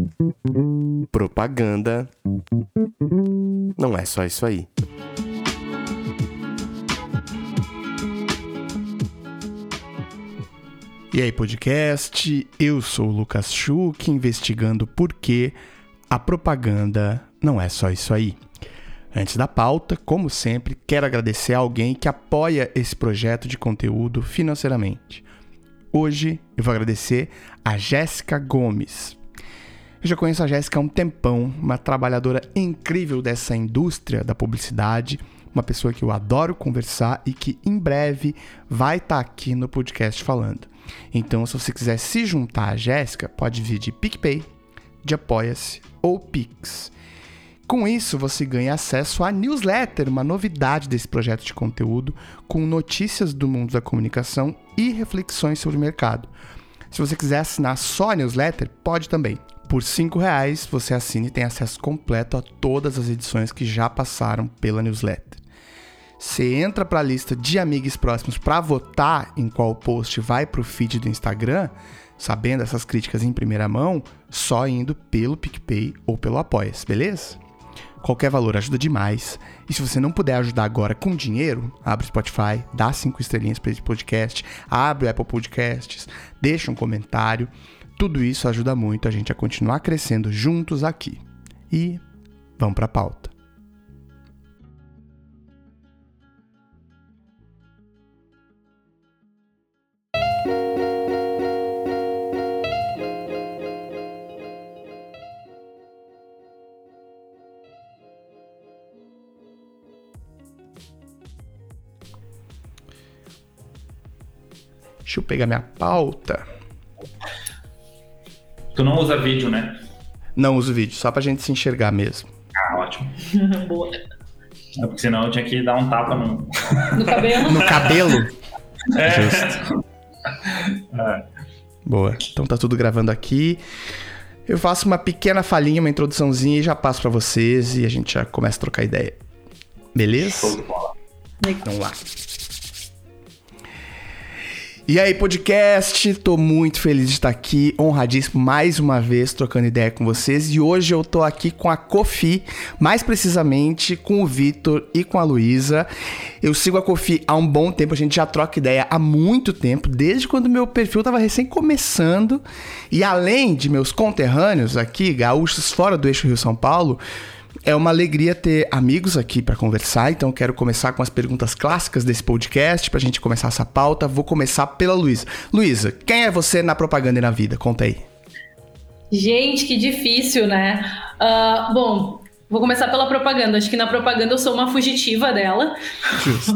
Propaganda não é só isso aí. E aí, podcast? Eu sou o Lucas Schuch, investigando por que a propaganda não é só isso aí. Antes da pauta, como sempre, quero agradecer a alguém que apoia esse projeto de conteúdo financeiramente. Hoje eu vou agradecer a Jéssica Gomes. Eu já conheço a Jéssica há um tempão, uma trabalhadora incrível dessa indústria da publicidade, uma pessoa que eu adoro conversar e que em breve vai estar aqui no podcast falando. Então, se você quiser se juntar a Jéssica, pode vir de PicPay, de Apoia-se ou Pix. Com isso, você ganha acesso à newsletter, uma novidade desse projeto de conteúdo, com notícias do mundo da comunicação e reflexões sobre o mercado. Se você quiser assinar só a newsletter, pode também. Por R$5 você assina e tem acesso completo a todas as edições que já passaram pela newsletter. Você entra para a lista de amigos próximos para votar em qual post vai para o feed do Instagram, sabendo essas críticas em primeira mão, só indo pelo PicPay ou pelo Apoia-se, beleza? Qualquer valor ajuda demais. E se você não puder ajudar agora com dinheiro, abre o Spotify, dá 5 estrelinhas para esse podcast, abre o Apple Podcasts, deixa um comentário. Tudo isso ajuda muito a gente a continuar crescendo juntos aqui. E vamos para a pauta. Deixa eu pegar minha pauta. Tu não usa vídeo, né? Não uso vídeo, só pra gente se enxergar mesmo. Ah, ótimo. Boa. É porque senão eu tinha que dar um tapa no cabelo. No cabelo? É. Justo. Boa. Então tá tudo gravando aqui. Eu faço uma pequena falhinha, uma introduçãozinha e já passo pra vocês e a gente já começa a trocar ideia. Beleza? Show de bola. Vamos lá. E aí, podcast, tô muito feliz de estar aqui, honradíssimo mais uma vez trocando ideia com vocês. E hoje eu tô aqui com a Cofi, mais precisamente com o Vitor e com a Luísa. Eu sigo a Cofi há um bom tempo, a gente já troca ideia há muito tempo, desde quando meu perfil tava recém começando. E além de meus conterrâneos aqui, gaúchos fora do eixo Rio-São Paulo, é uma alegria ter amigos aqui para conversar, então quero começar com as perguntas clássicas desse podcast pra gente começar essa pauta. Vou começar pela Luísa. Luísa, quem é você na propaganda e na vida? Conta aí. Gente, que difícil, né? Bom, vou começar pela propaganda. Acho que na propaganda eu sou uma fugitiva dela. Justo.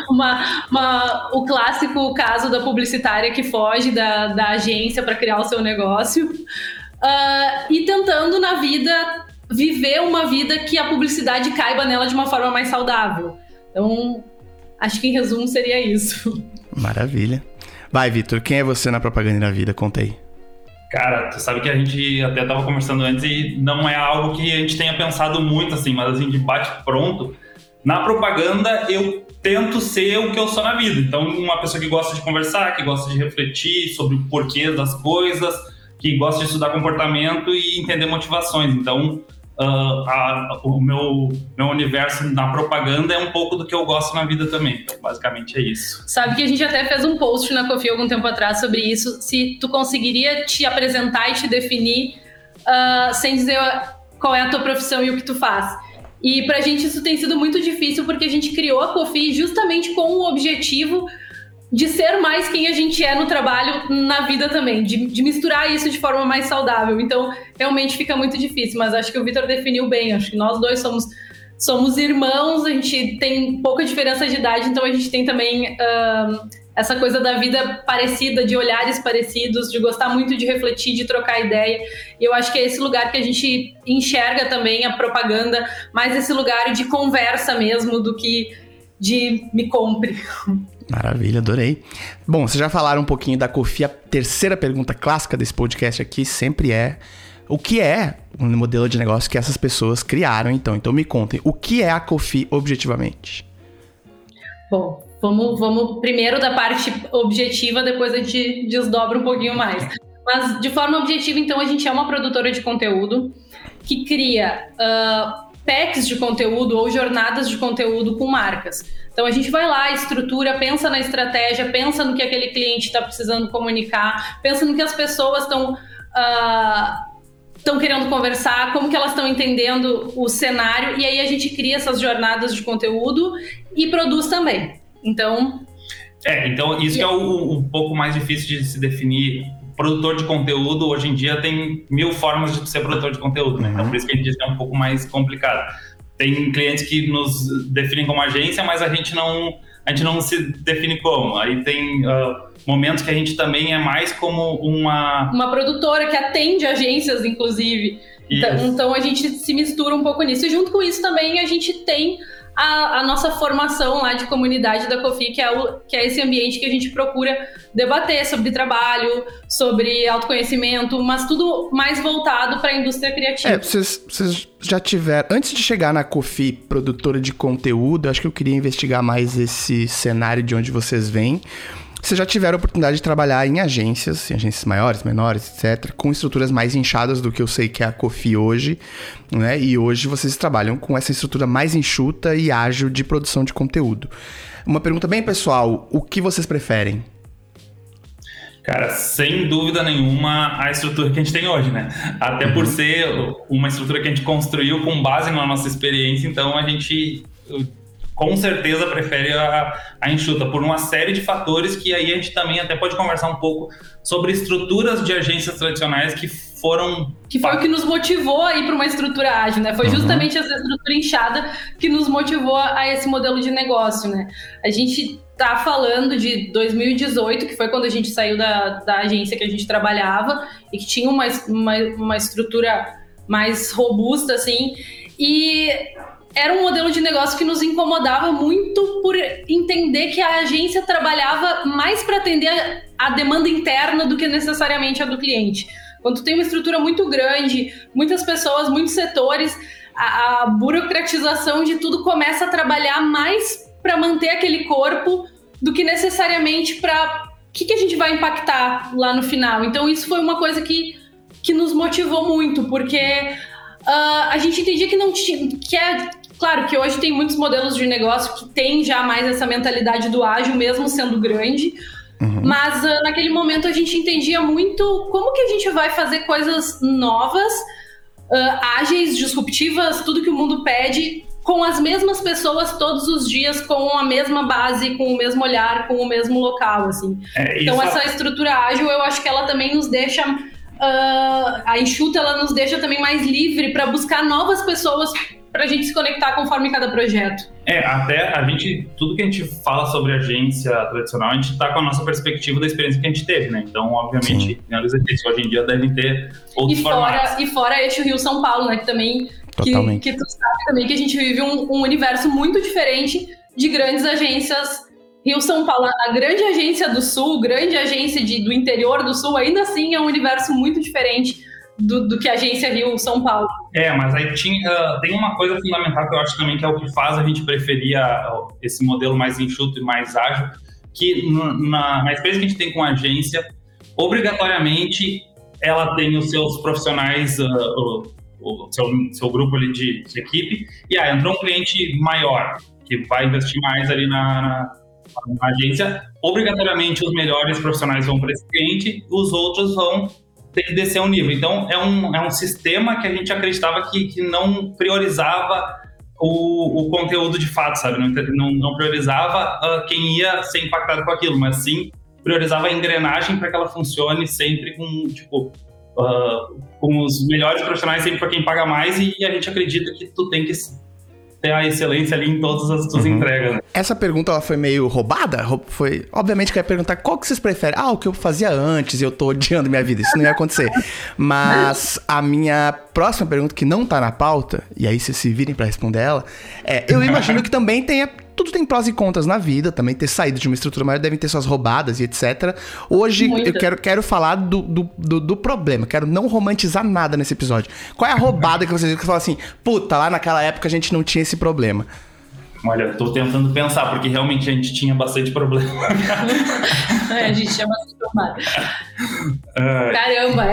O clássico caso da publicitária que foge da agência para criar o seu negócio. E tentando na vida viver uma vida que a publicidade caiba nela de uma forma mais saudável. Então, acho que em resumo seria isso. Maravilha. Vai, Vitor, quem é você na propaganda e na vida? Conta aí. Cara, tu sabe que a gente até tava conversando antes e não é algo que a gente tenha pensado muito, assim, mas assim, de bate pronto. Na propaganda, eu tento ser o que eu sou na vida. Então, uma pessoa que gosta de conversar, que gosta de refletir sobre o porquê das coisas, que gosta de estudar comportamento e entender motivações. Então, o meu universo na propaganda é um pouco do que eu gosto na vida também. Então, basicamente é isso. Sabe que a gente até fez um post na Cofi algum tempo atrás sobre isso. Se tu conseguiria te apresentar e te definir sem dizer qual é a tua profissão e o que tu faz. E pra gente isso tem sido muito difícil porque a gente criou a Cofi justamente com o objetivo de ser mais quem a gente é no trabalho, na vida também, de misturar isso de forma mais saudável. Então, realmente fica muito difícil, mas acho que o Vitor definiu bem. Acho que nós dois somos irmãos, a gente tem pouca diferença de idade, então a gente tem também essa coisa da vida parecida, de olhares parecidos, de gostar muito de refletir, de trocar ideia. E eu acho que é esse lugar que a gente enxerga também a propaganda, mais esse lugar de conversa mesmo, do que de me compre. Maravilha, adorei. Bom, vocês já falaram um pouquinho da Cofi. A terceira pergunta clássica desse podcast aqui sempre é: o que é um modelo de negócio que essas pessoas criaram, então? Então me contem, o que é a Cofi objetivamente? Bom, vamos primeiro da parte objetiva, depois a gente desdobra um pouquinho mais. Mas, de forma objetiva, então, a gente é uma produtora de conteúdo que cria packs de conteúdo ou jornadas de conteúdo com marcas. Então, a gente vai lá, estrutura, pensa na estratégia, pensa no que aquele cliente está precisando comunicar, pensa no que as pessoas estão querendo conversar, como que elas estão entendendo o cenário, e aí a gente cria essas jornadas de conteúdo e produz também. Então isso que é um pouco mais difícil de se definir. Produtor de conteúdo, hoje em dia, tem 1000 formas de ser produtor de conteúdo, né? Então, por isso que a gente diz que é um pouco mais complicado. Tem clientes que nos definem como agência, mas a gente não se define como. Aí tem momentos que a gente também é mais como uma produtora que atende agências, inclusive. Então a gente se mistura um pouco nisso. E junto com isso também a gente tem a nossa formação lá de comunidade da Coffee, que é esse ambiente que a gente procura debater sobre trabalho, sobre autoconhecimento, mas tudo mais voltado para a indústria criativa. Vocês já tiveram... Antes de chegar na Coffee, produtora de conteúdo, acho que eu queria investigar mais esse cenário de onde vocês vêm. Vocês já tiveram a oportunidade de trabalhar em agências maiores, menores, etc., com estruturas mais inchadas do que eu sei que é a Coffee hoje, né? E hoje vocês trabalham com essa estrutura mais enxuta e ágil de produção de conteúdo. Uma pergunta bem pessoal, o que vocês preferem? Cara, sem dúvida nenhuma, a estrutura que a gente tem hoje, né? Até por ser uma estrutura que a gente construiu com base na nossa experiência, então a gente... com certeza prefere a enxuta, por uma série de fatores que aí a gente também até pode conversar um pouco sobre estruturas de agências tradicionais que foram... Que foi o que nos motivou a ir para uma estrutura ágil, né? Foi justamente essa estrutura inchada que nos motivou a esse modelo de negócio, né? A gente tá falando de 2018, que foi quando a gente saiu da agência que a gente trabalhava e que tinha uma estrutura mais robusta, assim, e... era um modelo de negócio que nos incomodava muito por entender que a agência trabalhava mais para atender a demanda interna do que necessariamente a do cliente. Quando tu tem uma estrutura muito grande, muitas pessoas, muitos setores, a burocratização de tudo começa a trabalhar mais para manter aquele corpo do que necessariamente para o que a gente vai impactar lá no final. Então isso foi uma coisa que nos motivou muito, porque a gente entendia que não tinha... Claro que hoje tem muitos modelos de negócio que tem já mais essa mentalidade do ágil, mesmo sendo grande, mas naquele momento a gente entendia muito como que a gente vai fazer coisas novas, ágeis, disruptivas, tudo que o mundo pede, com as mesmas pessoas todos os dias, com a mesma base, com o mesmo olhar, com o mesmo local, assim. Então essa estrutura ágil, eu acho que ela também nos deixa... a enxuta, ela nos deixa também mais livre para buscar novas pessoas para a gente se conectar conforme cada projeto. Até a gente, tudo que a gente fala sobre agência tradicional, a gente está com a nossa perspectiva da experiência que a gente teve, né? Então, obviamente, hoje em dia devem ter outros formatos. E fora eixo Rio-São Paulo, né? Que também, que tu sabe também que a gente vive um universo muito diferente de grandes agências Rio-São Paulo. A grande agência do Sul, grande agência do interior do Sul, ainda assim é um universo muito diferente do que a agência Rio-São Paulo. Mas aí tem uma coisa fundamental que eu acho também que é o que faz a gente preferir esse modelo mais enxuto e mais ágil, que na experiência que a gente tem com a agência, obrigatoriamente ela tem os seus profissionais, o seu grupo ali de equipe, e entrou um cliente maior, que vai investir mais ali na agência, obrigatoriamente os melhores profissionais vão para esse cliente, os outros vão ter que descer um nível. Então, é um sistema que a gente acreditava que não priorizava o conteúdo de fato, sabe? Não priorizava quem ia ser impactado com aquilo, mas sim priorizava a engrenagem para que ela funcione sempre com os melhores profissionais, sempre para quem paga mais, e a gente acredita que tu tem que ter a excelência ali em todas as tuas entregas. Né? Essa pergunta ela foi meio roubada? Obviamente que eu ia perguntar qual que vocês preferem. O que eu fazia antes e eu tô odiando minha vida. Isso não ia acontecer. Mas a minha próxima pergunta, que não tá na pauta, e aí vocês se virem pra responder ela, eu imagino que também tudo tem prós e contras na vida, também ter saído de uma estrutura maior devem ter suas roubadas e etc. Hoje eu quero falar do problema, quero não romantizar nada nesse episódio. Qual é a roubada que vocês falam assim, puta, lá naquela época a gente não tinha esse problema? Olha, eu tô tentando pensar, porque realmente a gente tinha bastante problema. A gente tinha bastante problema. Caramba,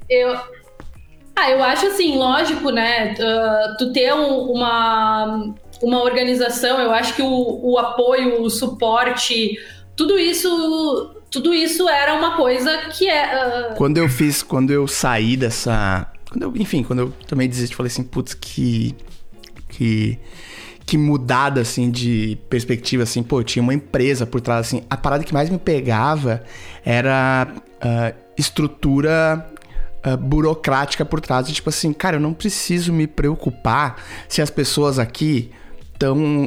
eu acho assim, lógico, né? Tu ter uma organização, eu acho que o apoio, o suporte, tudo isso era uma coisa que é... Quando eu saí dessa... Quando eu também desisti, falei assim, putz, que mudada, assim, de perspectiva, assim, pô, eu tinha uma empresa por trás, assim, a parada que mais me pegava era estrutura burocrática por trás, de tipo assim, cara, eu não preciso me preocupar se as pessoas aqui estão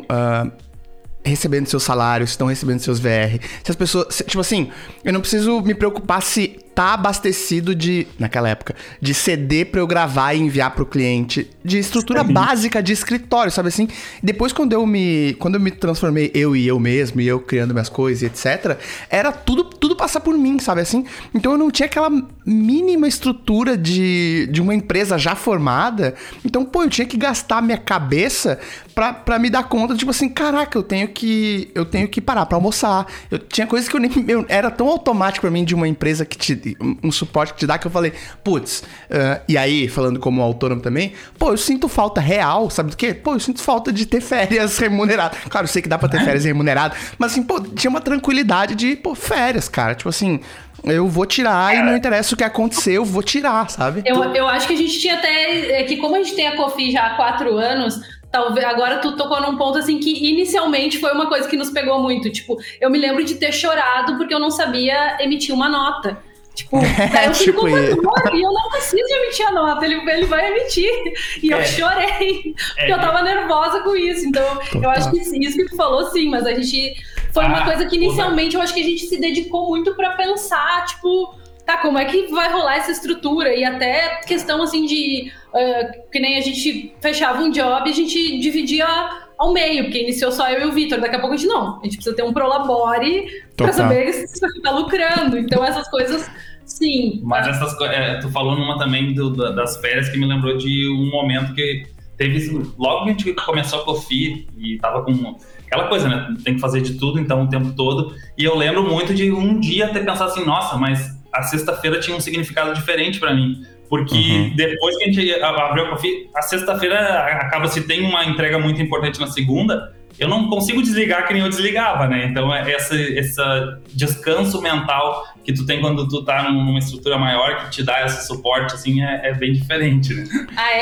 recebendo seus salários, estão recebendo seus VR, se as pessoas, tipo assim, eu não preciso me preocupar se tá abastecido naquela época, de CD pra eu gravar e enviar pro cliente, de estrutura básica de escritório, sabe assim? Depois quando eu me transformei eu mesmo, e eu criando minhas coisas, etc, era tudo passar por mim, sabe assim? Então eu não tinha aquela mínima estrutura de uma empresa já formada, então, pô, eu tinha que gastar minha cabeça pra me dar conta, tipo assim, caraca, eu tenho que parar pra almoçar. Eu tinha coisas que era tão automático pra mim de uma empresa que um suporte que te dá, que eu falei, putz, e aí, falando como autônomo também, pô, eu sinto falta real, sabe do quê? Pô, eu sinto falta de ter férias remuneradas. Claro, eu sei que dá pra ter férias remuneradas, mas assim, pô, tinha uma tranquilidade de, pô, férias, cara, tipo assim, eu vou tirar e não interessa o que acontecer, eu vou tirar, sabe? Eu acho que a gente tinha até, que como a gente tem a Coffee já há 4 anos, talvez agora tu tocou num ponto assim que inicialmente foi uma coisa que nos pegou muito, tipo, eu me lembro de ter chorado porque eu não sabia emitir uma nota. Tipo, eu fico com e eu não preciso emitir a nota, ele vai emitir. E eu chorei, porque eu tava nervosa com isso. Então, eu acho que isso que tu falou, sim, mas a gente... Foi uma coisa que inicialmente eu acho que a gente se dedicou muito pra pensar, tipo, tá, como é que vai rolar essa estrutura? E até questão, assim, de... que nem a gente fechava um job e a gente dividia ao meio, porque iniciou só eu e o Vitor. Daqui a pouco a gente precisa ter um prolabore pra saber se você tá lucrando. Então essas coisas, sim. Mas essas coisas, tu falou numa também das férias que me lembrou de um momento que teve, logo que a gente começou a Coffee e tava com aquela coisa, né, tem que fazer de tudo, então o tempo todo, e eu lembro muito de um dia ter pensado assim, nossa, mas a sexta-feira tinha um significado diferente pra mim. Porque depois que a gente abriu a Coffee, a sexta-feira acaba se tem uma entrega muito importante na segunda, eu não consigo desligar que nem eu desligava, né? Então, esse descanso mental que tu tem quando tu tá numa estrutura maior, que te dá esse suporte, assim, é bem diferente, né?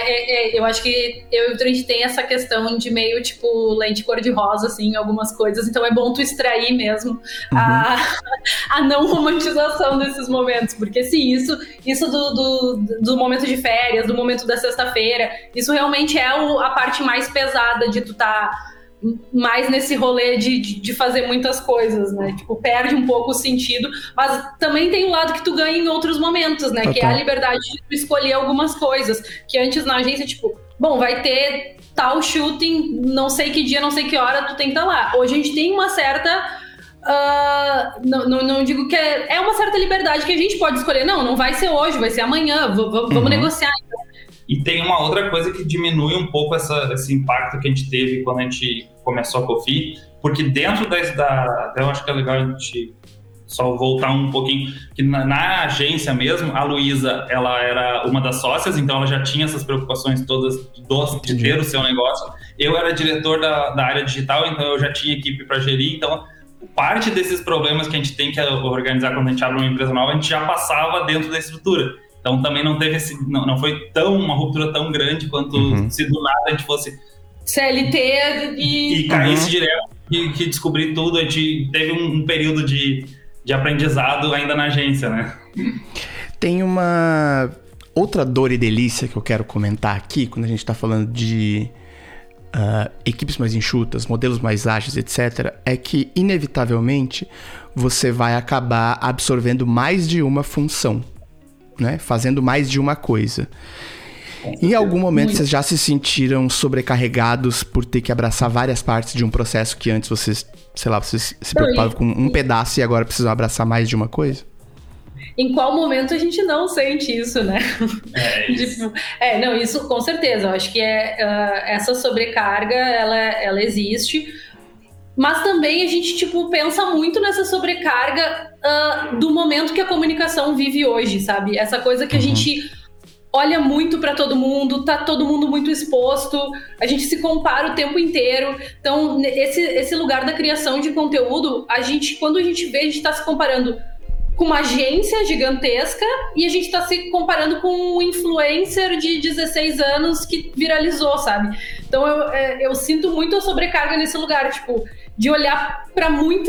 Eu acho que eu e o Trent tem essa questão de meio, tipo, lente cor-de-rosa, assim, em algumas coisas. Então, é bom tu extrair mesmo a não romantização desses momentos. Porque, sim, isso do momento de férias, do momento da sexta-feira, isso realmente é a parte mais pesada de tu tá... mais nesse rolê de fazer muitas coisas, né? Tipo, perde um pouco o sentido, mas também tem um lado que tu ganha em outros momentos, né? Que é a liberdade de tu escolher algumas coisas, que antes na agência, tipo, bom, vai ter tal shooting, não sei que dia, não sei que hora, tu tem que estar lá. Hoje a gente tem uma certa... não digo que é uma certa liberdade que a gente pode escolher, não vai ser hoje, vai ser amanhã, vamos negociar. E tem uma outra coisa que diminui um pouco esse impacto que a gente teve quando a gente começou a Coffee, porque dentro eu acho que é legal a gente só voltar um pouquinho, que na agência mesmo, a Luísa, ela era uma das sócias, então ela já tinha essas preocupações todas de ter o seu negócio. Eu era diretor da área digital, então eu já tinha equipe para gerir, então parte desses problemas que a gente tem que organizar quando a gente abre uma empresa nova, a gente já passava dentro da estrutura. Então também não teve não foi uma ruptura tão grande quanto se do nada a gente fosse CLT e caísse direto e que descobrir tudo. A gente teve um período de aprendizado ainda na agência, né? Tem uma outra dor e delícia que eu quero comentar aqui quando a gente tá falando de equipes mais enxutas, modelos mais ágeis, etc. É que inevitavelmente você vai acabar absorvendo mais de uma função, né? Fazendo mais de uma coisa. Em algum momento vocês já se sentiram sobrecarregados por ter que abraçar várias partes de um processo que antes vocês se preocupavam com um pedaço e agora precisam abraçar mais de uma coisa? em qual momento a gente não sente isso, né? Isso. Não, isso com certeza. Eu acho que essa sobrecarga, ela existe. Mas também a gente, pensa muito nessa sobrecarga do momento que a comunicação vive hoje, sabe? Essa coisa que a gente olha muito para todo mundo, tá todo mundo muito exposto, a gente se compara o tempo inteiro. Então, esse lugar da criação de conteúdo, quando a gente vê, a gente está se comparando com uma agência gigantesca e a gente está se comparando com um influencer de 16 anos que viralizou, sabe? Então, eu sinto muito a sobrecarga nesse lugar, de olhar para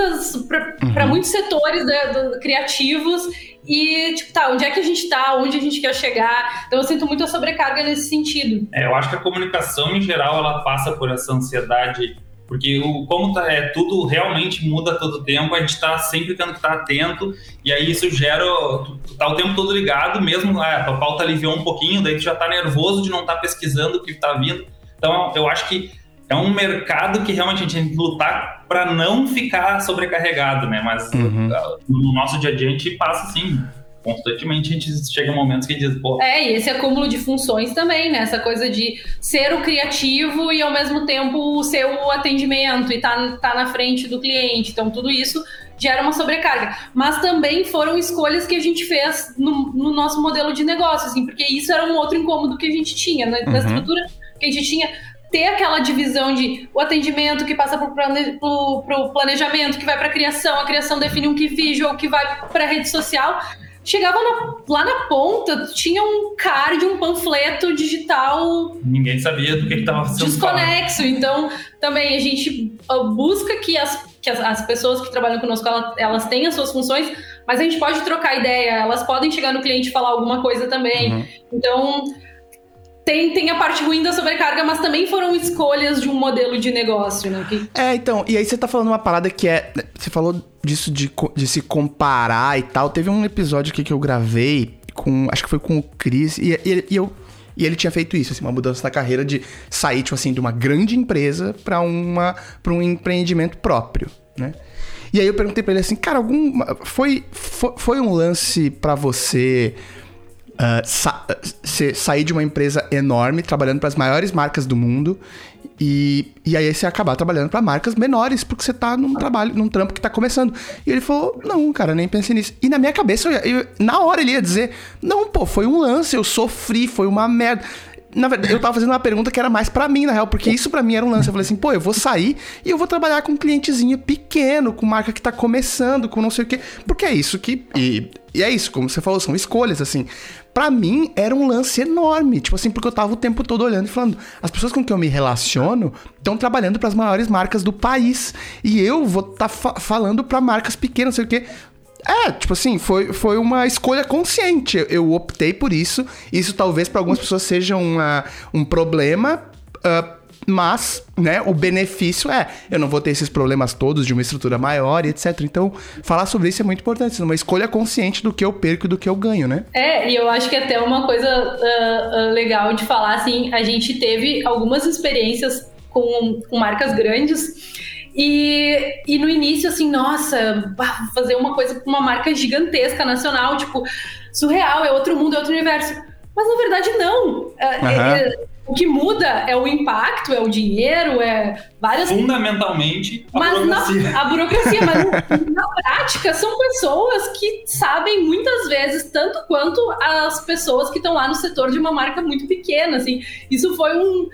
muitos setores criativos e, onde é que a gente tá, onde a gente quer chegar. Então eu sinto muito a sobrecarga nesse sentido. Eu acho que a comunicação, em geral, ela passa por essa ansiedade, porque como tudo realmente muda todo o tempo, a gente tá sempre tendo que estar atento, e aí isso gera, tu tá o tempo todo ligado, mesmo a tua pauta aliviou um pouquinho, daí tu já tá nervoso de não estar pesquisando o que tá vindo. Então eu acho que é um mercado que realmente a gente tem que lutar para não ficar sobrecarregado, né? Mas no nosso dia a dia a gente passa assim, constantemente a gente chega em momentos que diz, pô... E esse acúmulo de funções também, né? Essa coisa de ser o criativo e ao mesmo tempo ser o atendimento e tá na frente do cliente. Então tudo isso gera uma sobrecarga. Mas também foram escolhas que a gente fez no nosso modelo de negócio, assim, porque isso era um outro incômodo que a gente tinha, né? Da estrutura que a gente tinha... ter aquela divisão de o atendimento que passa pro planejamento, que vai para a criação define um key visual, que vai para a rede social. Chegava lá na ponta, tinha um card, um panfleto digital. Ninguém sabia do que estava sendo desconexo. falado. Então, também a gente busca que as pessoas que trabalham conosco, elas têm as suas funções, mas a gente pode trocar ideia, elas podem chegar no cliente e falar alguma coisa também. Então... Tem a parte ruim da sobrecarga, mas também foram escolhas de um modelo de negócio, né? Então, e aí você tá falando uma parada que você falou disso de se comparar e tal. Teve um episódio aqui que eu gravei acho que foi com o Chris, e ele tinha feito isso, assim, uma mudança na carreira de sair, de uma grande empresa pra um empreendimento próprio, né? E aí eu perguntei pra ele assim, cara, foi um lance pra você... sair de uma empresa enorme, trabalhando para as maiores marcas do mundo, e aí você acabar trabalhando para marcas menores, porque você tá num trampo que tá começando. E ele falou, não, cara, nem pensei nisso. E na minha cabeça, na hora ele ia dizer, não, pô, foi um lance, eu sofri, foi uma merda. Na verdade, eu tava fazendo uma pergunta que era mais pra mim, na real, porque isso pra mim era um lance. Eu falei assim, pô, eu vou sair e eu vou trabalhar com um clientezinho pequeno, com marca que tá começando, com não sei o quê. Porque é isso que... E é isso, como você falou, são escolhas, assim. Pra mim, era um lance enorme. Porque eu tava o tempo todo olhando e falando, as pessoas com quem eu me relaciono estão trabalhando pras maiores marcas do país. E eu vou estar falando pra marcas pequenas, não sei o quê. Foi uma escolha consciente. Eu optei por isso. Isso talvez para algumas pessoas seja um problema, mas, né, o benefício eu não vou ter esses problemas todos de uma estrutura maior e etc. Então, falar sobre isso é muito importante. Uma escolha consciente do que eu perco e do que eu ganho, né? E eu acho que até uma coisa legal de falar, assim, a gente teve algumas experiências com marcas grandes. E no início, assim, nossa, fazer uma coisa com uma marca gigantesca, nacional, surreal, é outro mundo, é outro universo. Mas na verdade não. O que muda é o impacto, é o dinheiro, é várias... Fundamentalmente, a burocracia. Mas na prática, são pessoas que sabem muitas vezes, tanto quanto as pessoas que estão lá no setor de uma marca muito pequena, assim. Isso foi um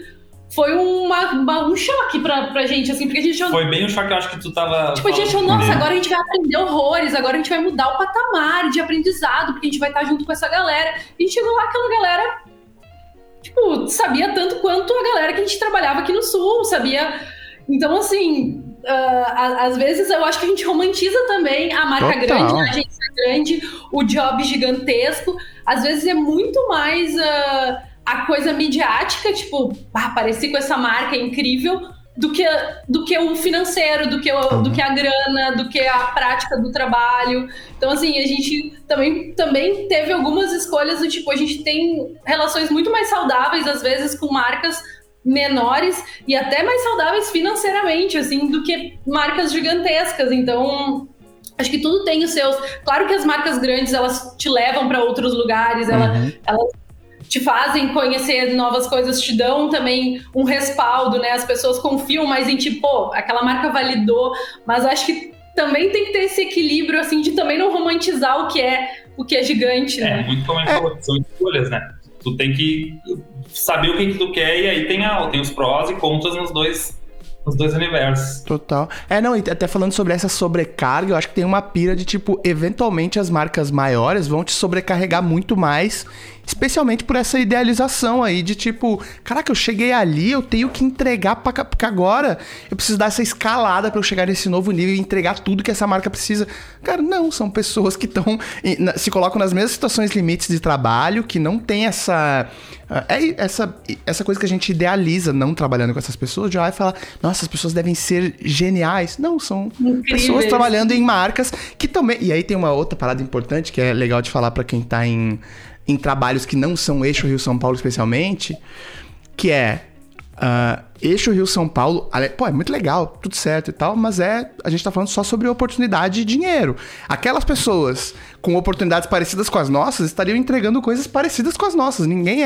choque pra gente, assim, porque a gente... Foi bem um choque, eu acho que tu tava... a gente achou, nossa, agora a gente vai aprender horrores, agora a gente vai mudar o patamar de aprendizado, porque a gente vai estar junto com essa galera. E a gente chegou lá, aquela galera, sabia tanto quanto a galera que a gente trabalhava aqui no Sul, sabia... Então, assim, às vezes eu acho que a gente romantiza também a marca grande, a agência grande, o job gigantesco. Às vezes é muito mais... a coisa midiática, aparecer com essa marca incrível, do que o financeiro, do que a grana, do que a prática do trabalho. Então, assim, a gente também teve algumas escolhas do a gente tem relações muito mais saudáveis, às vezes, com marcas menores e até mais saudáveis financeiramente, assim, do que marcas gigantescas. Então, Acho que tudo tem os seus... Claro que as marcas grandes, elas te levam para outros lugares, elas te fazem conhecer novas coisas, te dão também um respaldo, né? As pessoas confiam mais em ti, pô, aquela marca validou, mas acho que também tem que ter esse equilíbrio, assim, de também não romantizar o que é gigante, né? Muito como a gente falou, são escolhas, né? Tu tem que saber o que tu quer e aí tem os prós e contras nos dois universos. Total. Não, e até falando sobre essa sobrecarga, eu acho que tem uma pira de, tipo, eventualmente as marcas maiores vão te sobrecarregar muito mais, especialmente por essa idealização aí de, tipo, caraca, eu cheguei ali, eu tenho que entregar, porque agora eu preciso dar essa escalada pra eu chegar nesse novo nível e entregar tudo que essa marca precisa. Cara, não, são pessoas que se colocam nas mesmas situações limites de trabalho, que não tem essa coisa que a gente idealiza não trabalhando com essas pessoas, de olhar e falar, nossa, as pessoas devem ser geniais. Não, são pessoas trabalhando em marcas que também... E aí tem uma outra parada importante que é legal de falar pra quem tá em trabalhos que não são eixo Rio-São Paulo especialmente, que é eixo Rio-São Paulo, pô, é muito legal, tudo certo e tal, mas a gente tá falando só sobre oportunidade e dinheiro. Aquelas pessoas com oportunidades parecidas com as nossas estariam entregando coisas parecidas com as nossas. Ninguém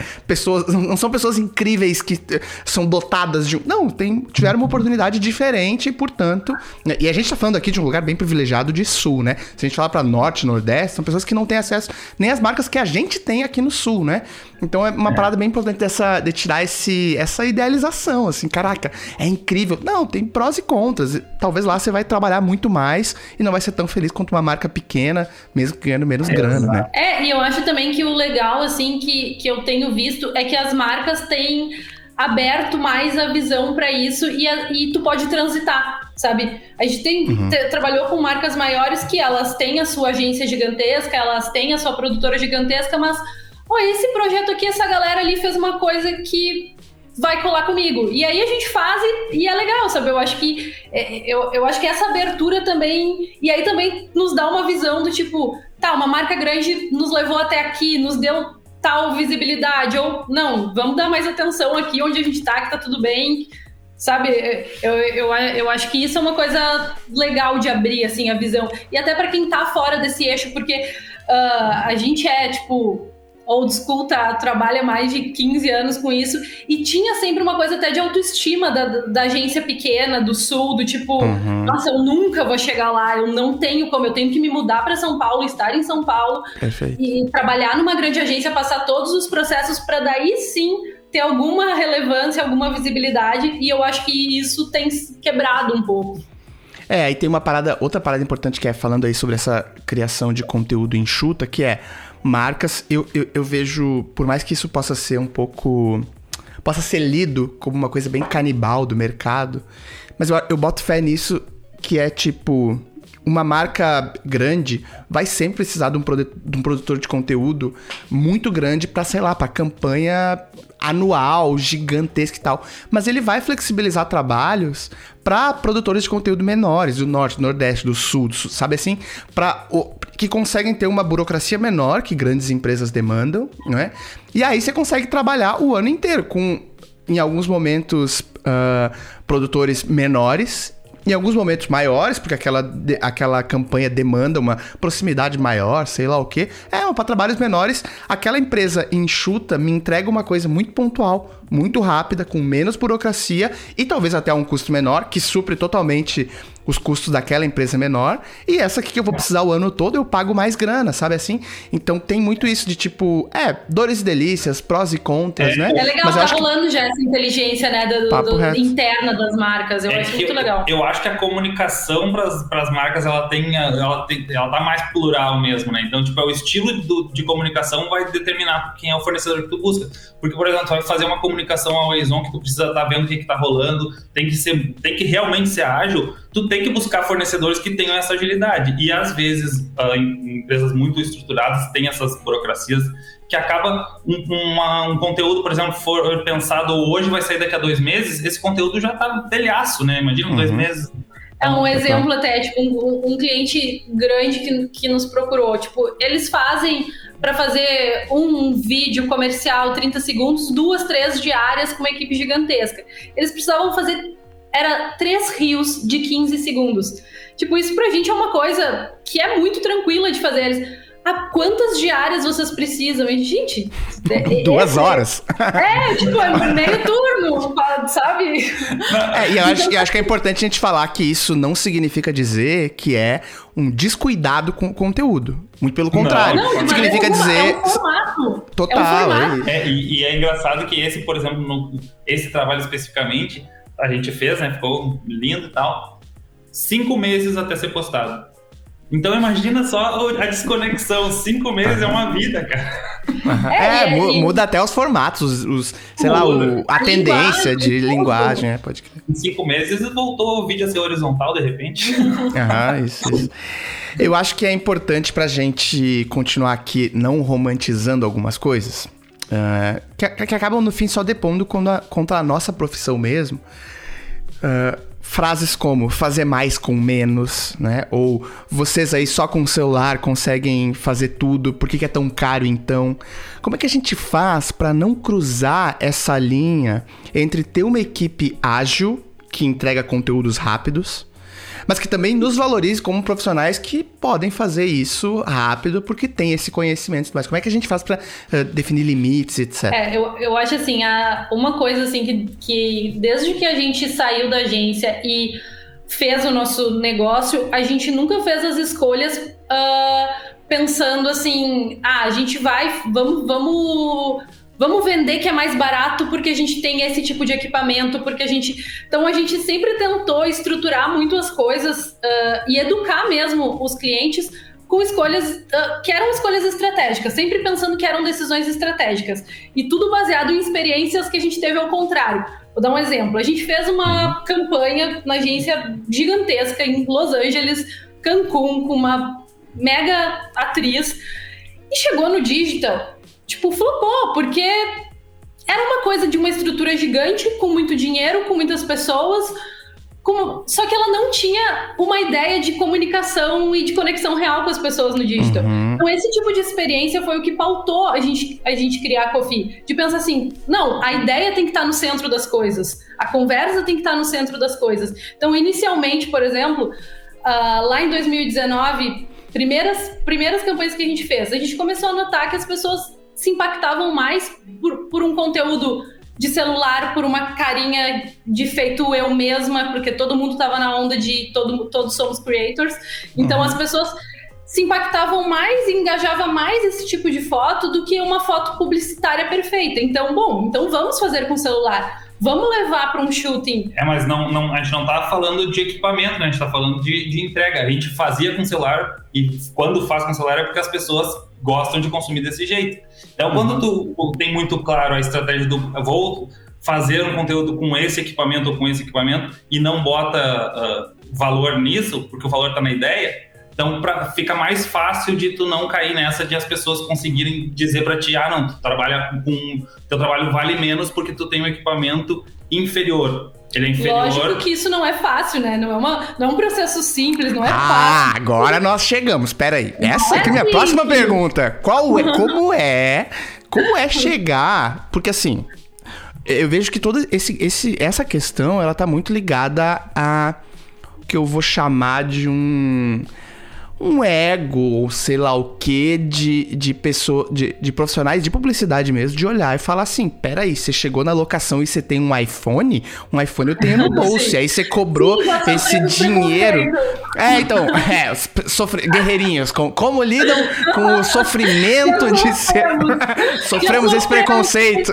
não são pessoas incríveis que são dotadas de... Não, tiveram uma oportunidade diferente, portanto... E a gente tá falando aqui de um lugar bem privilegiado de sul, né? Se a gente falar pra norte, nordeste, são pessoas que não têm acesso nem às marcas que a gente tem aqui no sul, né? Então é uma parada bem importante de tirar essa idealização, assim, caraca, é incrível. Não, tem prós e contras. Talvez lá você vai trabalhar muito mais e não vai ser tão feliz quanto uma marca pequena, mesmo ganhando menos grana, né? E eu acho também que o legal, assim, que eu tenho visto é que as marcas têm aberto mais a visão para isso e tu pode transitar, sabe? A gente trabalhou com marcas maiores que elas têm a sua agência gigantesca, elas têm a sua produtora gigantesca, mas esse projeto aqui, essa galera ali fez uma coisa que vai colar comigo. E aí a gente faz e é legal, sabe? Eu acho que essa abertura também... E aí também nos dá uma visão do tipo... Tá, uma marca grande nos levou até aqui, nos deu tal visibilidade. Ou, não, vamos dar mais atenção aqui onde a gente tá, que tá tudo bem. Sabe? Eu acho que isso é uma coisa legal de abrir, assim, a visão. E até pra quem tá fora desse eixo, porque a gente tipo... old school, trabalha mais de 15 anos com isso, e tinha sempre uma coisa até de autoestima da agência pequena, do sul, do tipo, nossa, eu nunca vou chegar lá, eu não tenho como, eu tenho que me mudar para São Paulo, estar em São Paulo, e trabalhar numa grande agência, passar todos os processos para daí sim ter alguma relevância, alguma visibilidade, e eu acho que isso tem quebrado um pouco. Aí tem outra parada importante que é falando aí sobre essa criação de conteúdo enxuta, que é marcas, eu vejo, por mais que isso possa ser possa ser lido como uma coisa bem canibal do mercado, mas eu boto fé nisso, que é tipo, uma marca grande vai sempre precisar de um produtor de conteúdo muito grande pra, sei lá, pra campanha anual, gigantesca e tal. Mas ele vai flexibilizar trabalhos para produtores de conteúdo menores, do norte, do nordeste, do sul, sabe assim? Que conseguem ter uma burocracia menor que grandes empresas demandam, não é? E aí você consegue trabalhar o ano inteiro com, em alguns momentos, produtores menores, em alguns momentos maiores, porque aquela campanha demanda uma proximidade maior, sei lá o quê. Para trabalhos menores, aquela empresa enxuta me entrega uma coisa muito pontual, muito rápida, com menos burocracia e talvez até um custo menor, que supre totalmente os custos daquela empresa menor. E essa aqui que eu vou precisar o ano todo, eu pago mais grana, sabe assim? Então tem muito isso de tipo, dores e delícias, prós e contras, né? É legal, mas rolando já essa inteligência, né, interna das marcas. Eu acho muito legal. Eu acho que a comunicação para as marcas, ela tá mais plural mesmo, né? Então, tipo, o estilo de comunicação vai determinar quem é o fornecedor que tu busca. Porque, por exemplo, tu vai fazer uma comunicação ao horizonte que tu precisa estar vendo o que tá rolando, tem que realmente ser ágil, tu tem que buscar fornecedores que tenham essa agilidade. E, às vezes, empresas muito estruturadas têm essas burocracias que acaba um conteúdo, por exemplo, for pensado hoje, vai sair daqui a 2 meses, esse conteúdo já tá telhaço, né? Imagina 2 meses. É um exemplo até, tipo, um cliente grande que nos procurou, tipo, eles fazem para fazer um vídeo comercial 30 segundos, 2, 3 diárias com uma equipe gigantesca. Eles precisavam fazer era 3 reels de 15 segundos. Tipo, isso pra gente é uma coisa que é muito tranquila de fazer. Quantas diárias vocês precisam? E, gente... 2 horas. Tipo, é meio turno, sabe? E eu acho que é importante a gente falar que isso não significa dizer que é um descuidado com o conteúdo. Muito pelo contrário. Não, significa dizer... É um formato. Total. E é engraçado que esse, por exemplo, esse trabalho especificamente, a gente fez, né? Ficou lindo e tal. 5 meses até ser postado. Então imagina só a desconexão, 5 meses é uma vida, cara. Muda até os formatos, a tendência de linguagem, pode crer. Em 5 meses voltou o vídeo a ser horizontal, de repente. Isso. Eu acho que é importante pra gente continuar aqui não romantizando algumas coisas, que acabam no fim só depondo contra a nossa profissão mesmo. Frases como fazer mais com menos, né? Ou vocês aí só com o celular conseguem fazer tudo, por que é tão caro então? Como é que a gente faz para não cruzar essa linha entre ter uma equipe ágil que entrega conteúdos rápidos, mas que também nos valorize como profissionais que podem fazer isso rápido porque tem esse conhecimento. Mas como é que a gente faz para definir limites, etc? Eu acho assim, uma coisa assim que desde que a gente saiu da agência e fez o nosso negócio, a gente nunca fez as escolhas pensando assim, a gente vamos vender que é mais barato porque a gente tem esse tipo de equipamento, Então a gente sempre tentou estruturar muito as coisas e educar mesmo os clientes com escolhas que eram escolhas estratégicas, sempre pensando que eram decisões estratégicas. E tudo baseado em experiências que a gente teve ao contrário. Vou dar um exemplo. A gente fez uma campanha na agência gigantesca em Los Angeles, Cancún, com uma mega atriz, e chegou no digital... Tipo, flopou, porque era uma coisa de uma estrutura gigante, com muito dinheiro, com muitas pessoas, só que ela não tinha uma ideia de comunicação e de conexão real com as pessoas no digital. Então, esse tipo de experiência foi o que pautou a gente criar a Coffee. De pensar assim, não, a ideia tem que estar no centro das coisas, a conversa tem que estar no centro das coisas. Então, inicialmente, por exemplo, lá em 2019, primeiras campanhas que a gente fez, a gente começou a notar que as pessoas se impactavam mais por um conteúdo de celular, por uma carinha de feito eu mesma, porque todo mundo estava na onda de todos somos creators. Então as pessoas se impactavam mais e engajavam mais esse tipo de foto do que uma foto publicitária perfeita. Então, vamos fazer com celular. Vamos levar para um shooting. Mas a gente não tá falando de equipamento, né? A gente tá falando de entrega. A gente fazia com celular e quando faz com celular é porque as pessoas gostam de consumir desse jeito. Então, quando tu tem muito claro a estratégia do vou fazer um conteúdo com esse equipamento ou com esse equipamento e não bota valor nisso, porque o valor tá na ideia, então fica mais fácil de tu não cair nessa de as pessoas conseguirem dizer pra ti, não, teu trabalho vale menos porque tu tem um equipamento inferior. Ele é inferior. Lógico que isso não é fácil, né? Não é um processo simples, não é fácil. Agora nós chegamos. Pera aí. Essa aqui é a minha próxima pergunta. Como é chegar... Porque assim, eu vejo que toda essa questão, ela tá muito ligada a que eu vou chamar de um ego, ou sei lá o que, de profissionais de publicidade mesmo, de olhar e falar assim, peraí, você chegou na locação e você tem um iPhone eu tenho no bolso, e aí você cobrou esse dinheiro. Guerreirinhos, como lidam com o sofrimento de ser... Sofremos esse preconceito.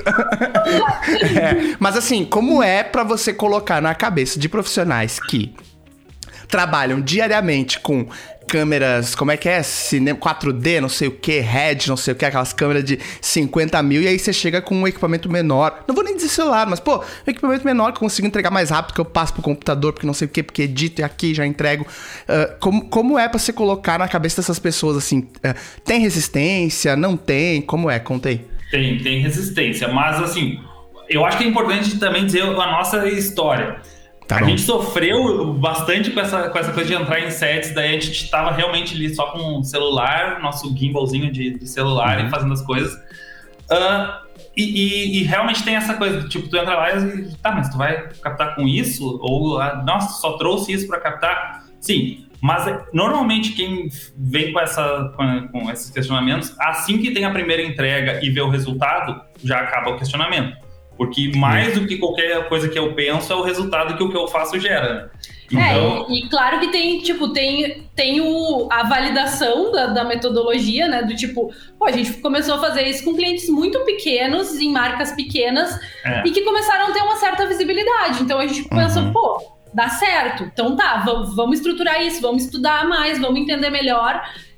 Mas assim, como é pra você colocar na cabeça de profissionais que trabalham diariamente com câmeras, como é que é? Cinema 4D, não sei o que, Red, não sei o que, aquelas câmeras de 50 mil, e aí você chega com um equipamento menor. Não vou nem dizer celular, mas, um equipamento menor que eu consigo entregar mais rápido, que eu passo pro computador, porque não sei o que, porque edito e aqui já entrego. Como é pra você colocar na cabeça dessas pessoas, assim, tem resistência, não tem? Como é? Conta aí. Tem resistência, mas, assim, eu acho que é importante também dizer a nossa história. A gente sofreu bastante com essa coisa de entrar em sets, daí a gente tava realmente ali só com o celular, nosso gimbalzinho de celular e fazendo as coisas. E realmente tem essa coisa, tipo, tu entra lá e tá, mas tu vai captar com isso? Ou, nossa, só trouxe isso para captar? Sim, mas normalmente quem vem com esses questionamentos, assim que tem a primeira entrega e vê o resultado, já acaba o questionamento. Porque mais do que qualquer coisa que eu penso é o resultado que o que eu faço gera. Então... e claro que tem a validação da metodologia, né? Do tipo, a gente começou a fazer isso com clientes muito pequenos, em marcas pequenas, e que começaram a ter uma certa visibilidade. Então a gente pensou, dá certo. Então tá, vamos estruturar isso, vamos estudar mais, vamos entender melhor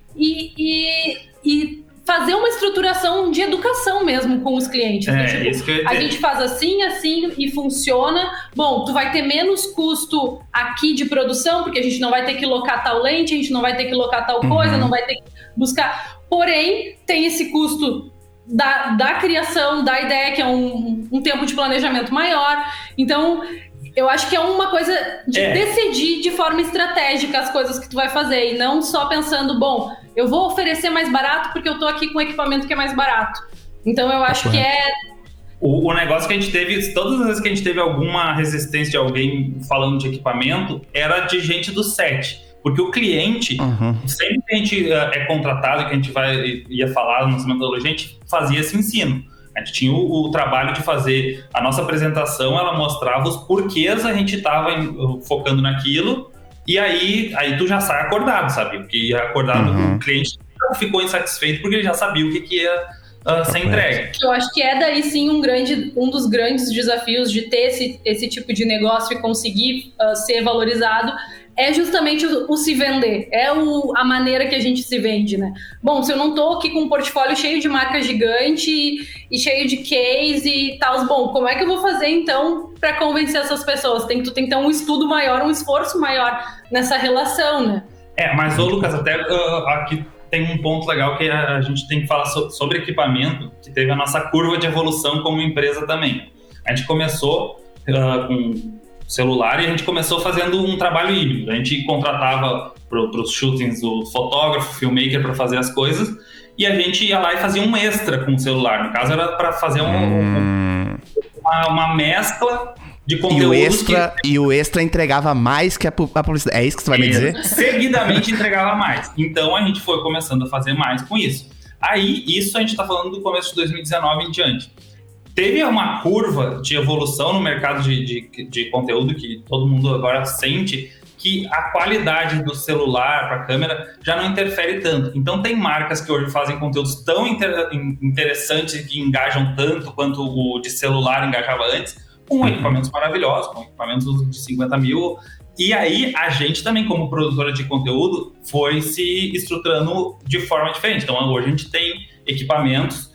e fazer uma estruturação de educação mesmo com os clientes. Isso que eu ia dizer. A gente faz assim e funciona. Bom, tu vai ter menos custo aqui de produção, porque a gente não vai ter que locar tal lente, a gente não vai ter que locar tal coisa, não vai ter que buscar. Porém, tem esse custo da criação, da ideia, que é um tempo de planejamento maior. Então, eu acho que é uma coisa de decidir de forma estratégica as coisas que tu vai fazer, e não só pensando, bom, eu vou oferecer mais barato porque eu tô aqui com um equipamento que é mais barato. Então eu acho que é... O negócio que a gente teve, todas as vezes que a gente teve alguma resistência de alguém falando de equipamento, era de gente do set. Porque o cliente, sempre que a gente é contratado, que a gente ia falar na nossa metodologia, a gente fazia esse ensino. A gente tinha o trabalho de fazer a nossa apresentação, ela mostrava os porquês a gente estava focando naquilo, e aí tu já sai acordado, sabe? Porque acordado, o cliente ficou insatisfeito porque ele já sabia o que ia ser entregue. Eu acho que é daí sim um dos grandes desafios de ter esse tipo de negócio e conseguir ser valorizado, é justamente o se vender, a maneira que a gente se vende, né? Bom, se eu não tô aqui com um portfólio cheio de marca gigante e cheio de case e tal, bom, como é que eu vou fazer então para convencer essas pessoas? Tu tem que ter um estudo maior, um esforço maior nessa relação, né? Mas Lucas, até aqui tem um ponto legal que a gente tem que falar sobre equipamento, que teve a nossa curva de evolução como empresa também. A gente começou com celular e a gente começou fazendo um trabalho híbrido. A gente contratava para os shootings o fotógrafo, o filmmaker para fazer as coisas, e a gente ia lá e fazia um extra com o celular. No caso era para fazer uma mescla de conteúdos. E o extra entregava mais que a publicidade. É isso que você vai me dizer? Seguidamente entregava mais. Então a gente foi começando a fazer mais com isso. Aí, isso a gente está falando do começo de 2019 em diante. Teve uma curva de evolução no mercado de conteúdo que todo mundo agora sente, que a qualidade do celular para a câmera já não interfere tanto. Então tem marcas que hoje fazem conteúdos tão interessantes que engajam tanto quanto o de celular engajava antes, com equipamentos maravilhosos, com equipamentos de 50 mil. E aí a gente também, como produtora de conteúdo, foi se estruturando de forma diferente. Então hoje a gente tem equipamentos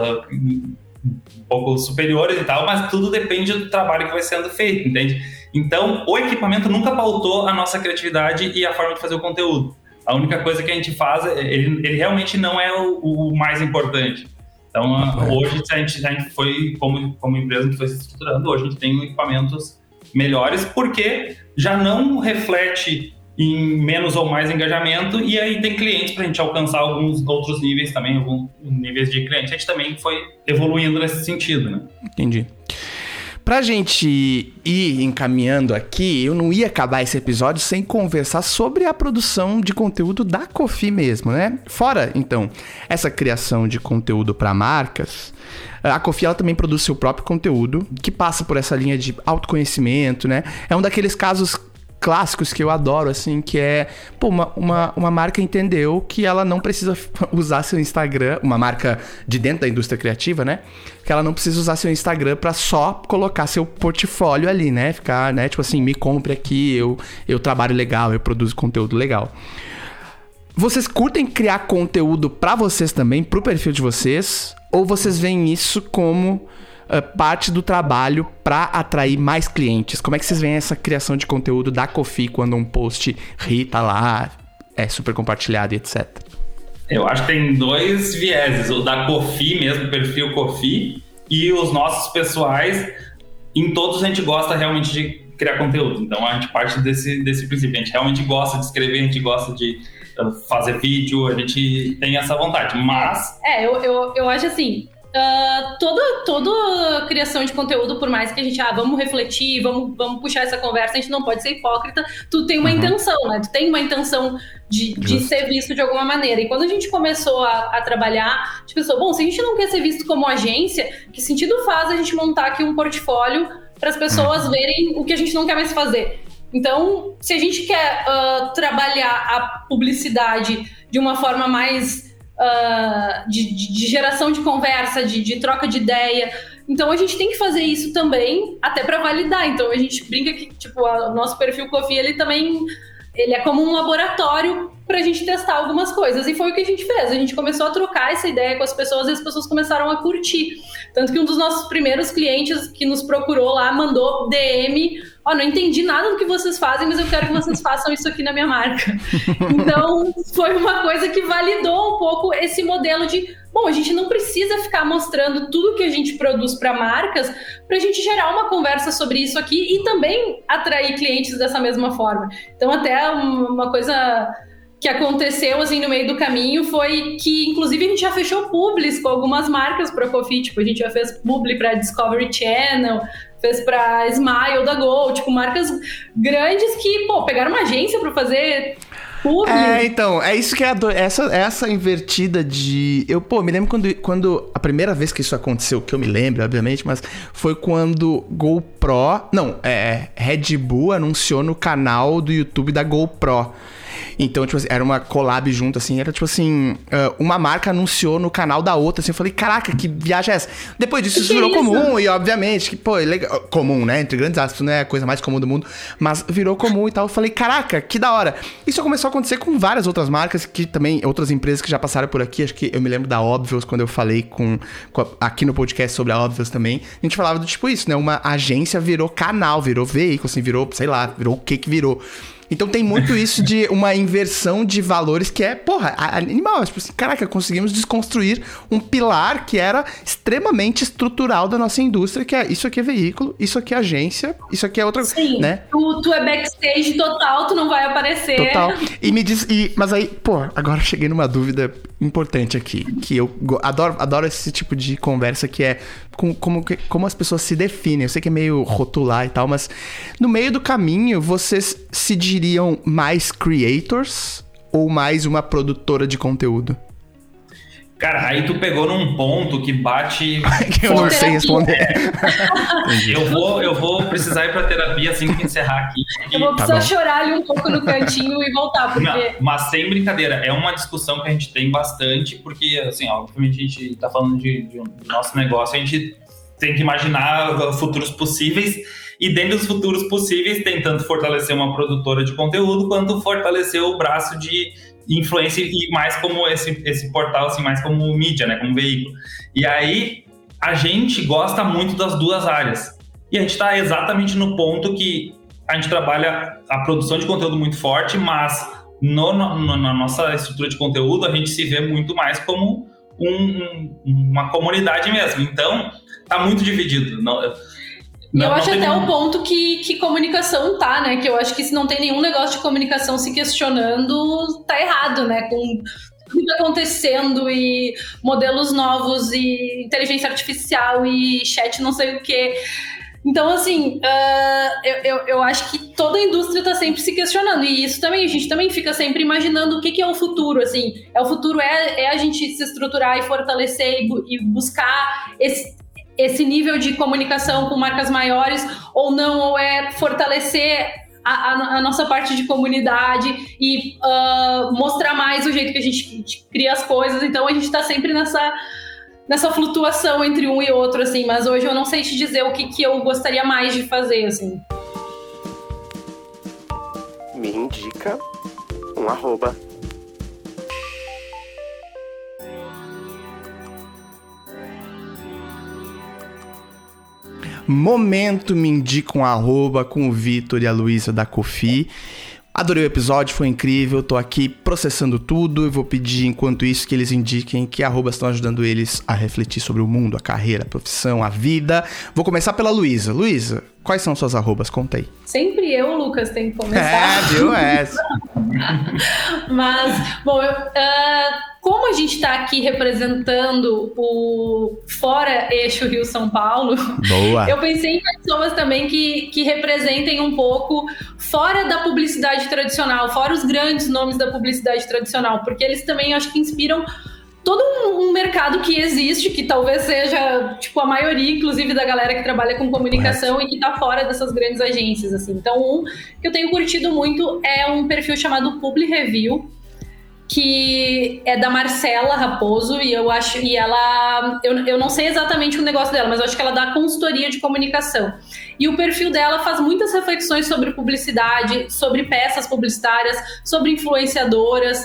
um pouco superiores e tal, mas tudo depende do trabalho que vai sendo feito, entende? Então, o equipamento nunca pautou a nossa criatividade e a forma de fazer o conteúdo. A única coisa que a gente faz, ele realmente não é o mais importante. Então, hoje a gente foi, como empresa, a gente foi se estruturando, hoje a gente tem equipamentos melhores, porque já não reflete em menos ou mais engajamento, e aí tem clientes para a gente alcançar alguns outros níveis também, alguns níveis de cliente. A gente também foi evoluindo nesse sentido, né? Entendi. Pra gente ir encaminhando aqui, eu não ia acabar esse episódio sem conversar sobre a produção de conteúdo da Coffee mesmo, né? Fora, então, essa criação de conteúdo para marcas, a Coffee ela também produz seu próprio conteúdo, que passa por essa linha de autoconhecimento, né? É um daqueles casos clássicos que eu adoro, assim, que é, uma marca entendeu que ela não precisa usar seu Instagram, uma marca de dentro da indústria criativa, né? Que ela não precisa usar seu Instagram pra só colocar seu portfólio ali, né? Ficar, né, tipo assim, me compre aqui, eu trabalho legal, eu produzo conteúdo legal. Vocês curtem criar conteúdo pra vocês também, pro perfil de vocês? Ou vocês veem isso como parte do trabalho para atrair mais clientes? Como é que vocês veem essa criação de conteúdo da Coffee quando um post tá lá, é super compartilhado e etc? Eu acho que tem dois vieses, o da Coffee mesmo, perfil Coffee, e os nossos pessoais. Em todos a gente gosta realmente de criar conteúdo, então a gente parte desse princípio, a gente realmente gosta de escrever, a gente gosta de fazer vídeo, a gente tem essa vontade, mas... Eu acho assim, toda criação de conteúdo, por mais que a gente, vamos refletir, vamos puxar essa conversa, a gente não pode ser hipócrita, tu tem uma intenção, né? Tu tem uma intenção de ser visto de alguma maneira. E quando a gente começou a trabalhar, a gente pensou, bom, se a gente não quer ser visto como agência, que sentido faz a gente montar aqui um portfólio para as pessoas verem o que a gente não quer mais fazer? Então, se a gente quer trabalhar a publicidade de uma forma mais de geração de conversa, de troca de ideia, então a gente tem que fazer isso também, até para validar. Então a gente brinca que tipo, o nosso perfil Coffee, ele é como um laboratório pra gente testar algumas coisas, e foi o que a gente fez. A gente começou a trocar essa ideia com as pessoas e as pessoas começaram a curtir. Tanto que um dos nossos primeiros clientes que nos procurou lá mandou DM: não entendi nada do que vocês fazem, mas eu quero que vocês façam isso aqui na minha marca. Então foi uma coisa que validou um pouco esse modelo de, bom, a gente não precisa ficar mostrando tudo que a gente produz para marcas para a gente gerar uma conversa sobre isso aqui e também atrair clientes dessa mesma forma. Então até uma coisa que aconteceu assim no meio do caminho foi que, inclusive, a gente já fechou publis com algumas marcas para Coffee. Tipo, a gente já fez publi para Discovery Channel, fez para Smile da Gol, tipo, marcas grandes que, pegaram uma agência para fazer publi. Então, é isso que é essa invertida de... Eu, me lembro quando a primeira vez que isso aconteceu, que eu me lembro, obviamente, mas foi quando Red Bull anunciou no canal do YouTube da GoPro. Então, tipo assim, era uma collab junto, assim, era tipo assim, uma marca anunciou no canal da outra, assim, eu falei, caraca, que viagem é essa? Depois disso, isso virou comum, e obviamente, que, é legal, comum, né, entre grandes aspas, não é a coisa mais comum do mundo, mas virou comum e tal, eu falei, caraca, que da hora. Isso começou a acontecer com várias outras marcas, que também, outras empresas que já passaram por aqui, acho que eu me lembro da Obvious, quando eu falei aqui no podcast sobre a Obvious também, a gente falava do tipo isso, né, uma agência virou canal, virou veículo, assim, virou, sei lá, virou o que virou. Então tem muito isso de uma inversão de valores que é, animal. Tipo assim, caraca, conseguimos desconstruir um pilar que era extremamente estrutural da nossa indústria, que é isso aqui é veículo, isso aqui é agência, isso aqui é outra... Sim, né? Tu é backstage total, tu não vai aparecer. Total. E me diz... mas aí, agora eu cheguei numa dúvida importante aqui, que eu adoro esse tipo de conversa, que é como as pessoas se definem. Eu sei que é meio rotular e tal, mas no meio do caminho, vocês se diriam mais creators ou mais uma produtora de conteúdo? Cara, aí tu pegou num ponto que bate... que eu não sei responder. Eu vou precisar ir pra terapia assim que encerrar aqui. Eu vou precisar chorar ali um pouco no cantinho e voltar, porque... Não, mas sem brincadeira, é uma discussão que a gente tem bastante, porque, assim, obviamente a gente tá falando de nosso negócio, a gente tem que imaginar futuros possíveis, e dentro dos futuros possíveis tem tanto fortalecer uma produtora de conteúdo, quanto fortalecer o braço de influência e mais como esse portal, assim, mais como mídia, né, como veículo. E aí, a gente gosta muito das duas áreas. E a gente está exatamente no ponto que a gente trabalha a produção de conteúdo muito forte, mas na nossa estrutura de conteúdo, a gente se vê muito mais como uma comunidade mesmo. Então, tá muito dividido. Eu acho até o ponto que comunicação tá, né? Que eu acho que se não tem nenhum negócio de comunicação se questionando, tá errado, né? Com tudo acontecendo e modelos novos e inteligência artificial e chat não sei o quê. Então, assim, eu acho que toda a indústria tá sempre se questionando. E isso também, a gente também fica sempre imaginando o que é o futuro, assim. O futuro é a gente se estruturar e fortalecer e buscar esse nível de comunicação com marcas maiores ou não, ou é fortalecer a nossa parte de comunidade e mostrar mais o jeito que a gente cria as coisas. Então a gente tá sempre nessa flutuação entre um e outro, assim, mas hoje eu não sei te dizer o que eu gostaria mais de fazer, assim. Me indica um @. Momento me indica um @ com o Vitor e a Luísa da Coffee. Adorei o episódio, foi incrível, tô aqui processando tudo e vou pedir, enquanto isso, que eles indiquem que @ estão ajudando eles a refletir sobre o mundo, a carreira, a profissão, a vida. Vou começar pela Luísa. Luísa, quais são suas @? Conta aí. Sempre eu, Lucas, tem que começar. Viu? Mas, bom, como a gente está aqui representando o fora eixo Rio-São Paulo, Boa. Eu pensei em pessoas também que representem um pouco fora da publicidade tradicional, fora os grandes nomes da publicidade tradicional, porque eles também acho que inspiram todo um mercado que existe, que talvez seja tipo a maioria, inclusive, da galera que trabalha com comunicação e que está fora dessas grandes agências, assim. Então, um que eu tenho curtido muito é um perfil chamado Publi Review, que é da Marcela Raposo, e eu acho, e ela, eu não sei exatamente o negócio dela, mas eu acho que ela dá consultoria de comunicação. E o perfil dela faz muitas reflexões sobre publicidade, sobre peças publicitárias, sobre influenciadoras.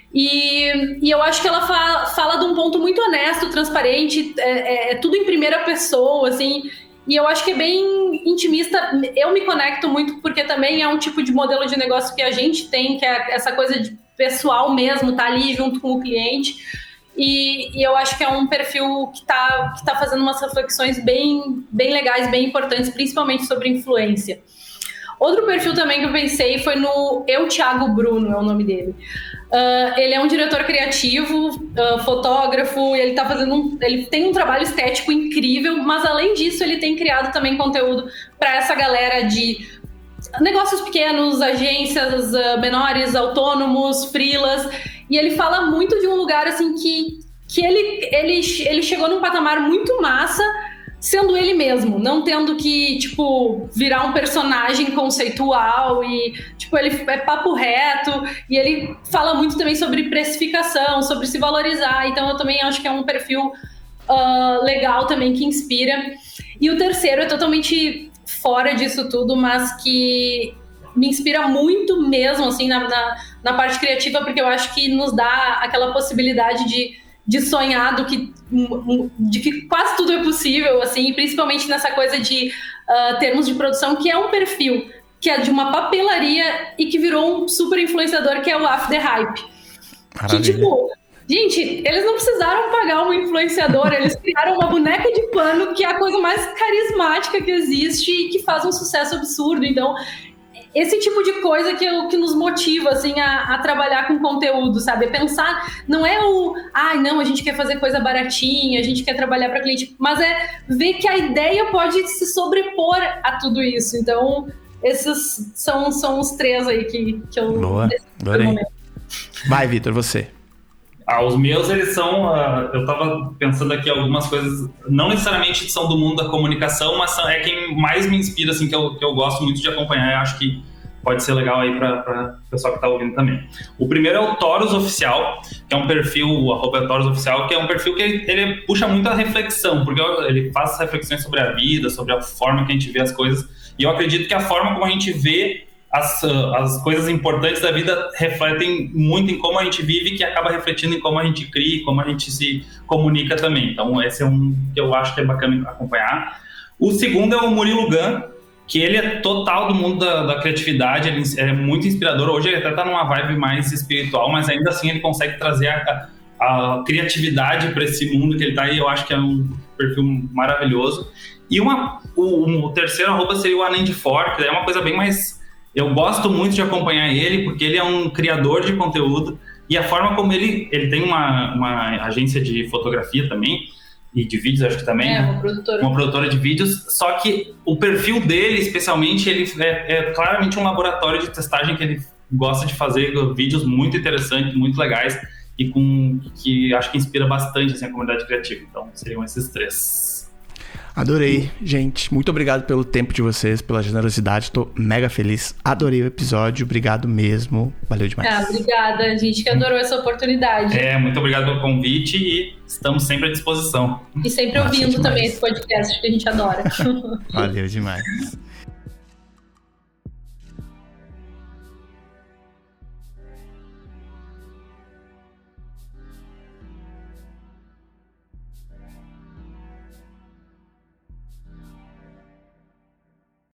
E eu acho que ela fala de um ponto muito honesto, transparente, é tudo em primeira pessoa, assim, e eu acho que é bem intimista. Eu me conecto muito porque também é um tipo de modelo de negócio que a gente tem, que é essa coisa de pessoal mesmo, tá ali junto com o cliente, e eu acho que é um perfil que tá fazendo umas reflexões bem legais, bem importantes, principalmente sobre influência. Outro perfil também que eu pensei foi no Thiago Bruno, é o nome dele. Ele é um diretor criativo, fotógrafo, e ele tem um trabalho estético incrível, mas além disso ele tem criado também conteúdo para essa galera de negócios pequenos, agências menores, autônomos, freelas, e ele fala muito de um lugar assim que ele chegou num patamar muito massa, sendo ele mesmo, não tendo que, tipo, virar um personagem conceitual e, tipo, ele é papo reto, e ele fala muito também sobre precificação, sobre se valorizar, então eu também acho que é um perfil legal também, que inspira. E o terceiro é totalmente fora disso tudo, mas que me inspira muito mesmo, assim, na parte criativa, porque eu acho que nos dá aquela possibilidade de sonhar de que quase tudo é possível, assim, principalmente nessa coisa de termos de produção, que é um perfil que é de uma papelaria e que virou um super influenciador, que é o After Hype. Maravilha. Que, tipo, gente, eles não precisaram pagar um influenciador, eles criaram uma boneca de pano, que é a coisa mais carismática que existe e que faz um sucesso absurdo. Então, esse tipo de coisa que nos motiva, assim, a trabalhar com conteúdo, sabe? Pensar, não é a gente quer fazer coisa baratinha, a gente quer trabalhar para cliente, mas é ver que a ideia pode se sobrepor a tudo isso. Então, esses são os três aí que eu... Boa, adorei. Vai, Vitor, você. Os meus, eles são... eu tava pensando aqui algumas coisas, não necessariamente são do mundo da comunicação, mas é quem mais me inspira, assim, que eu gosto muito de acompanhar, e acho que pode ser legal aí para o pessoal que tá ouvindo também. O primeiro é o Toros Oficial, que é um perfil, o @Toros Oficial, que é um perfil que ele puxa muito a reflexão, porque ele faz reflexões sobre a vida, sobre a forma que a gente vê as coisas, e eu acredito que a forma como a gente vê as coisas importantes da vida refletem muito em como a gente vive, que acaba refletindo em como a gente cria, como a gente se comunica também. Então esse é um que eu acho que é bacana acompanhar. O segundo é o Murilo Gun, que ele é total do mundo da criatividade, ele é muito inspirador. Hoje ele até está numa vibe mais espiritual, mas ainda assim ele consegue trazer a criatividade para esse mundo que ele está aí. Eu acho que é um perfil maravilhoso. E o terceiro @ seria o Anand4, que é uma coisa bem mais... Eu gosto muito de acompanhar ele, porque ele é um criador de conteúdo, e a forma como ele tem uma agência de fotografia também, e de vídeos, acho que também. Uma produtora de vídeos, só que o perfil dele, especialmente, ele é claramente um laboratório de testagem, que ele gosta de fazer vídeos muito interessantes, muito legais, e que acho que inspira bastante, assim, a comunidade criativa. Então, seriam esses três. Adorei, gente. Muito obrigado pelo tempo de vocês, pela generosidade. Tô mega feliz. Adorei o episódio. Obrigado mesmo. Valeu demais. Obrigada. A gente que adorou essa oportunidade. Muito obrigado pelo convite e estamos sempre à disposição. E sempre ouvindo também esse podcast que a gente adora. Valeu demais.